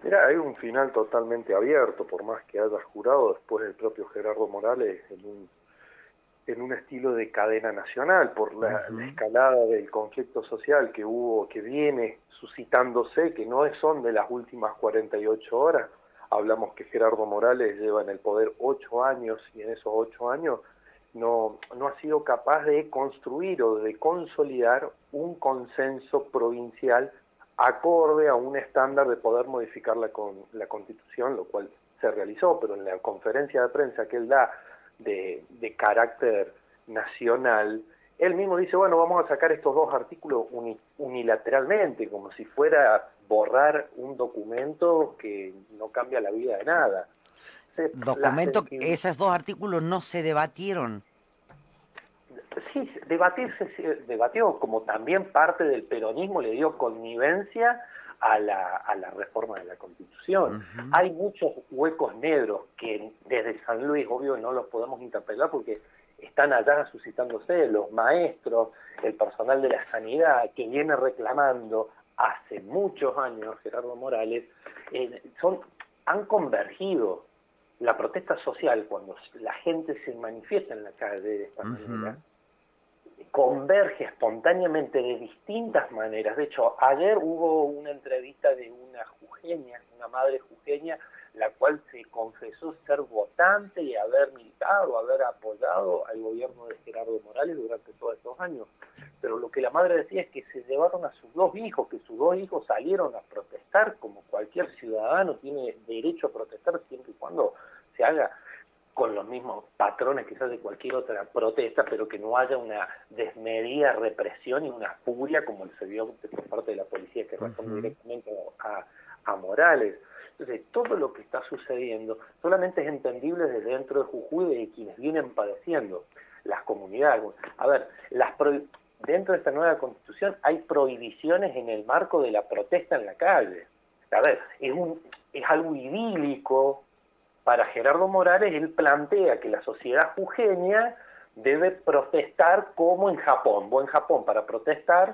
Mira, hay un final totalmente abierto, por más que haya jurado después el propio Gerardo Morales en un estilo de cadena nacional, por la Ujú. escalada del conflicto social que hubo, que viene suscitándose, que no son de las últimas 48 horas. Hablamos que Gerardo Morales lleva en el poder 8 años y en esos 8 años no ha sido capaz de construir o de consolidar un consenso provincial acorde a un estándar de poder modificar la Constitución, lo cual se realizó, pero en la conferencia de prensa que él da de carácter nacional, él mismo dice, bueno, vamos a sacar estos dos artículos unilateralmente, como si fuera borrar un documento que no cambia la vida de nada. La Documento, sensibilidad. esos dos artículos no se debatieron. Sí, debatirse se debatió, como también parte del peronismo le dio connivencia a la reforma de la Constitución. Ujú. Hay muchos huecos negros que desde San Luis, obvio, no los podemos interpelar porque están allá suscitándose los maestros, el personal de la sanidad que viene reclamando hace muchos años, Gerardo Morales, han convergido la protesta social cuando la gente se manifiesta en la calle de esta manera, Ujú. converge espontáneamente de distintas maneras. De hecho, ayer hubo una entrevista de una jujeña, una madre jujeña, la cual se confesó ser votante y haber militado, haber apoyado al gobierno de Gerardo Morales durante todos estos años. Pero lo que la madre decía es que se llevaron a sus dos hijos, que sus dos hijos salieron a protestar, como cualquier ciudadano tiene derecho a protestar siempre y cuando se haga con los mismos patrones quizás de cualquier otra protesta, pero que no haya una desmedida represión y una furia como se vio por parte de la policía que responde Ujú. directamente a Morales. Entonces, todo lo que está sucediendo solamente es entendible desde dentro de Jujuy de quienes vienen padeciendo las comunidades. A ver, dentro de esta nueva constitución hay prohibiciones en el marco de la protesta en la calle. A ver, es algo idílico para Gerardo Morales. Él plantea que la sociedad jujeña debe protestar como en Japón. Vos en Japón para protestar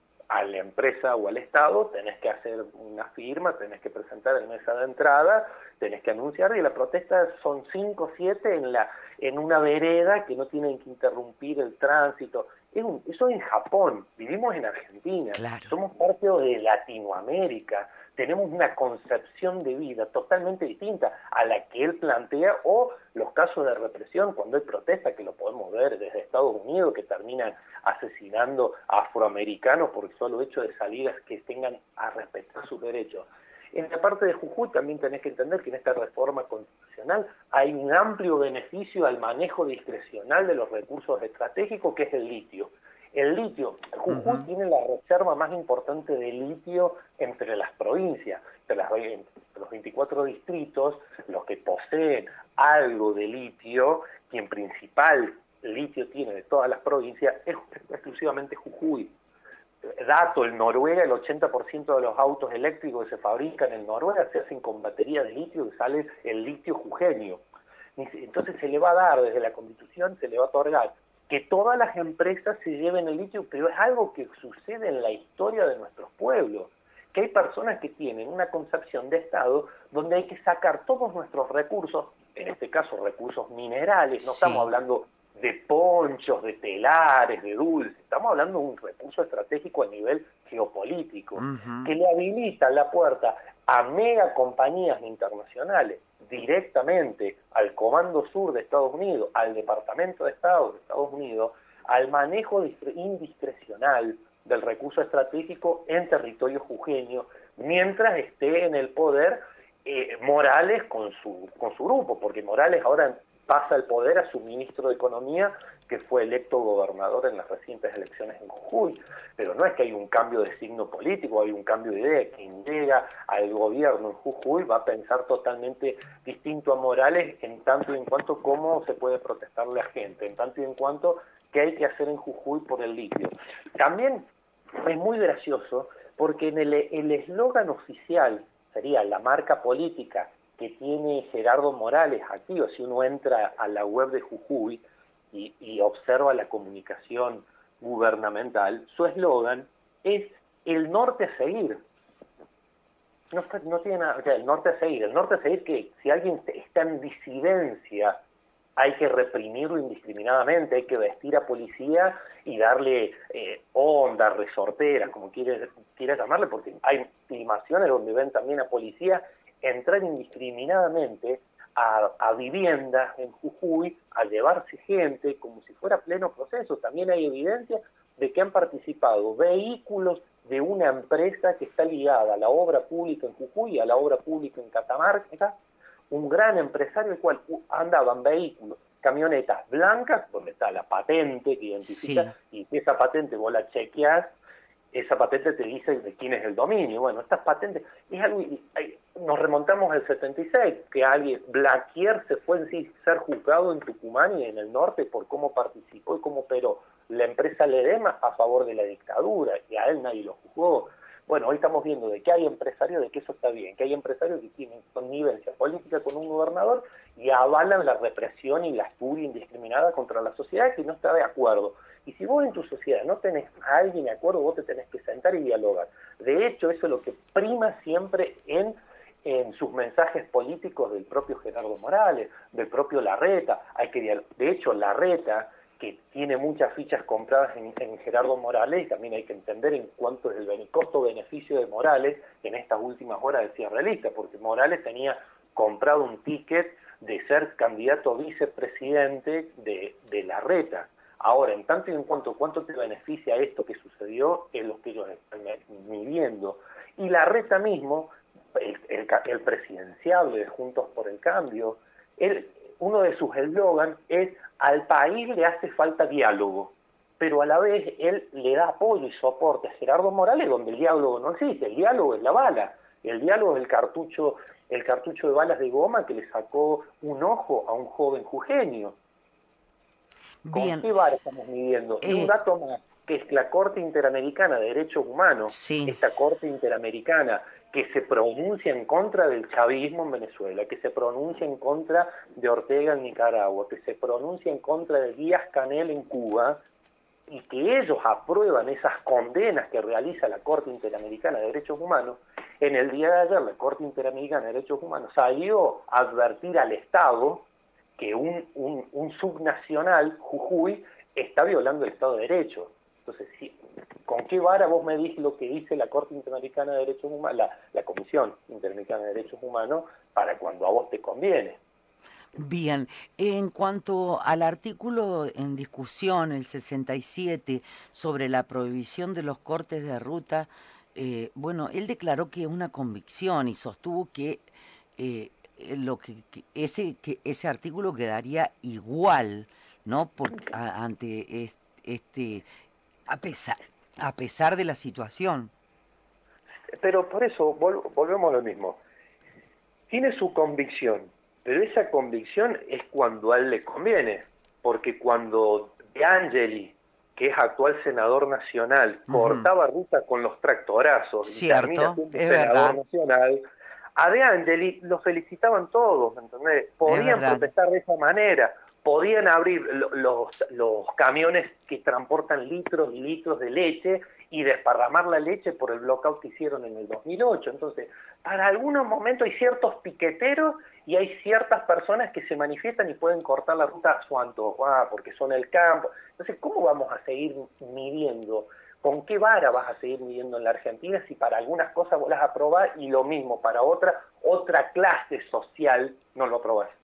a la empresa o al Estado tenés que hacer una firma, tenés que presentar en mesa de entrada, tenés que anunciar, y la protesta son 5 o 7 en una vereda que no tienen que interrumpir el tránsito. Eso en Japón, vivimos en Argentina, Claro. somos parte de Latinoamérica, tenemos una concepción de vida totalmente distinta a la que él plantea, o los casos de represión cuando hay protesta, que lo podemos ver desde Estados Unidos, que terminan asesinando a afroamericanos por el solo hecho de salir a que tengan a respetar sus derechos. En la parte de Jujuy también tenés que entender que en esta reforma constitucional hay un amplio beneficio al manejo discrecional de los recursos estratégicos, que es el litio. El litio, Jujuy Ujú. tiene la reserva más importante de litio entre las provincias, entre los 24 distritos, los que poseen algo de litio, quien principal litio tiene de todas las provincias, es exclusivamente Jujuy. Dato, en Noruega el 80% de los autos eléctricos que se fabrican en Noruega se hacen con baterías de litio, que sale el litio jujeño. Entonces se le va a dar desde la Constitución, se le va a otorgar que todas las empresas se lleven el litio, pero es algo que sucede en la historia de nuestros pueblos, que hay personas que tienen una concepción de Estado donde hay que sacar todos nuestros recursos, en este caso recursos minerales, no estamos Sí. hablando de ponchos, de telares, de dulces, estamos hablando de un recurso estratégico a nivel geopolítico, Ujú. que le habilita la puerta a mega compañías internacionales directamente al Comando Sur de Estados Unidos, al Departamento de Estado de Estados Unidos, al manejo indiscrecional del recurso estratégico en territorio jujeño, mientras esté en el poder Morales con su grupo, porque Morales ahora pasa el poder a su ministro de Economía, que fue electo gobernador en las recientes elecciones en Jujuy. Pero no es que hay un cambio de signo político, hay un cambio de idea. Quien llega al gobierno en Jujuy va a pensar totalmente distinto a Morales, en tanto y en cuanto cómo se puede protestar la gente, en tanto y en cuanto qué hay que hacer en Jujuy por el litio. También es muy gracioso porque en el eslogan oficial, sería la marca política que tiene Gerardo Morales activo, si uno entra a la web de Jujuy y observa la comunicación gubernamental, su eslogan es el norte a seguir. No tiene nada, o sea, el norte a seguir que si alguien está en disidencia, hay que reprimirlo indiscriminadamente, hay que vestir a policía y darle ondas, resorteras, como quiera llamarle, porque hay filmaciones donde ven también a policía entrar indiscriminadamente a viviendas en Jujuy, a llevarse gente como si fuera pleno proceso. También hay evidencia de que han participado vehículos de una empresa que está ligada a la obra pública en Jujuy y a la obra pública en Catamarca, un gran empresario el cual andaban vehículos, camionetas blancas, donde está la patente que identifica, Sí. y si esa patente vos la chequeás, esa patente te dice de quién es el dominio. Bueno, estas patentes, es algo, nos remontamos al 76, que alguien, Blaquier se fue en sí ser juzgado en Tucumán y en el norte por cómo participó y cómo operó la empresa Ledema a favor de la dictadura, y a él nadie lo juzgó. Bueno, hoy estamos viendo de que hay empresarios, de que eso está bien, que hay empresarios que tienen connivencia política con un gobernador y avalan la represión y la furia indiscriminada contra la sociedad que no está de acuerdo. Y si vos en tu sociedad no tenés a alguien de acuerdo, vos te tenés que sentar y dialogar. De hecho, eso es lo que prima siempre en sus mensajes políticos del propio Gerardo Morales, del propio Larreta. De hecho, Larreta, que tiene muchas fichas compradas en Gerardo Morales, y también hay que entender en cuánto es el costo-beneficio de Morales en estas últimas horas del cierre de lista, porque Morales tenía comprado un ticket de ser candidato a vicepresidente de Larreta. Ahora, en tanto y en cuánto te beneficia esto que sucedió, es lo que ellos están midiendo. Y Larreta mismo, el presidenciable de Juntos por el Cambio, uno de sus eslogans es: al país le hace falta diálogo, pero a la vez él le da apoyo y soporte a Gerardo Morales donde el diálogo no existe. El diálogo es la bala, el diálogo es el cartucho de balas de goma que le sacó un ojo a un joven jujeño. ¿Con Bien. qué vara estamos midiendo? Y un dato más, que es la Corte Interamericana de Derechos Humanos, Sí. esta Corte Interamericana que se pronuncia en contra del chavismo en Venezuela, que se pronuncia en contra de Ortega en Nicaragua, que se pronuncia en contra de Díaz-Canel en Cuba, y que ellos aprueban esas condenas que realiza la Corte Interamericana de Derechos Humanos. En el día de ayer la Corte Interamericana de Derechos Humanos salió a advertir al Estado que un subnacional, Jujuy, está violando el Estado de Derecho. Entonces, ¿con qué vara vos medís lo que dice la Corte Interamericana de Derechos Humanos, la Comisión Interamericana de Derechos Humanos, para cuando a vos te conviene? Bien, en cuanto al artículo en discusión, el 67, sobre la prohibición de los cortes de ruta, bueno, él declaró que es una convicción y sostuvo que ese artículo quedaría igual, ¿no? Ante este, a pesar, a pesar de la situación. Pero por eso volvemos a lo mismo. Tiene su convicción, pero esa convicción es cuando a él le conviene, porque cuando De Angeli, que es actual senador nacional, cortaba ruta con los tractorazos y termina Cierto, siendo es senador verdad, nacional, a De Angeli lo felicitaban todos, ¿me entendés? es Podían verdad. protestar de esa manera, podían abrir los camiones que transportan litros y litros de leche y desparramar la leche por el blockout que hicieron en el 2008. Entonces, para algunos momentos hay ciertos piqueteros y hay ciertas personas que se manifiestan y pueden cortar la ruta a su antojo, porque son el campo. Entonces, ¿cómo vamos a seguir midiendo? ¿Con qué vara vas a seguir midiendo en la Argentina si para algunas cosas vos las aprobás y lo mismo para otra clase social no lo aprobás?